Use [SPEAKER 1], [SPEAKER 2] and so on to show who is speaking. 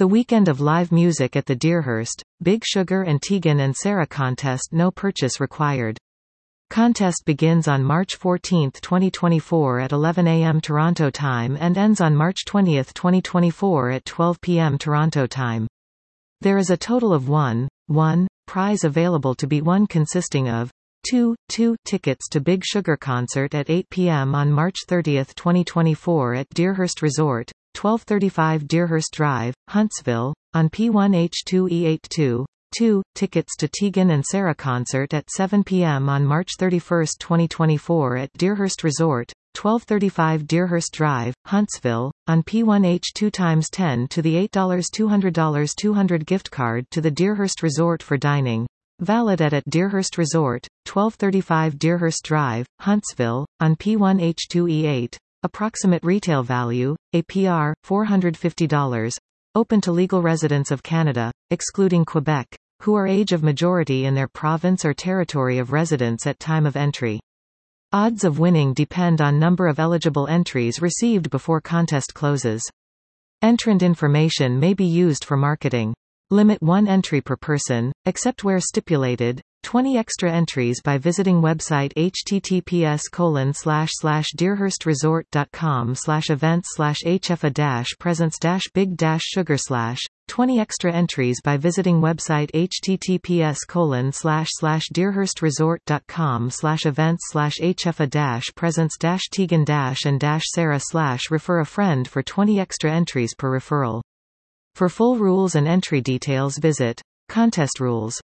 [SPEAKER 1] The weekend of live music at the Deerhurst, Big Sugar and Tegan and Sara contest, no purchase required. Contest begins on March 14, 2024 at 11 a.m. Toronto time and ends on March 20, 2024 at 12 p.m. Toronto time. There is a total of one prize available to be won, consisting of two tickets to Big Sugar concert at 8 p.m. on March 30, 2024 at Deerhurst Resort, 1235 Deerhurst Drive, Huntsville, on P1H2E82. 2 tickets to Tegan and Sara concert at 7 p.m. on March 31, 2024 at Deerhurst Resort, 1235 Deerhurst Drive, Huntsville, on P1H2 times 10 to the $8 $200 gift card to the Deerhurst Resort for dining. Valid at Deerhurst Resort, 1235 Deerhurst Drive, Huntsville, on P1H2E8. Approximate retail value, APR, $450. Open to legal residents of Canada, excluding Quebec, who are age of majority in their province or territory of residence at time of entry. Odds of winning depend on number of eligible entries received before contest closes. Entrant information may be used for marketing. Limit 1 entry per person, except where stipulated. 20 extra entries by visiting website https://deerhurstresort.com/events/hfa-presents-big-sugar/. 20 extra entries by visiting website https://deerhurstresort.com/events/hfa-presents-tegan-and-Sara/ refer a friend for 20 extra entries per referral. For full rules and entry details visit Contest Rules.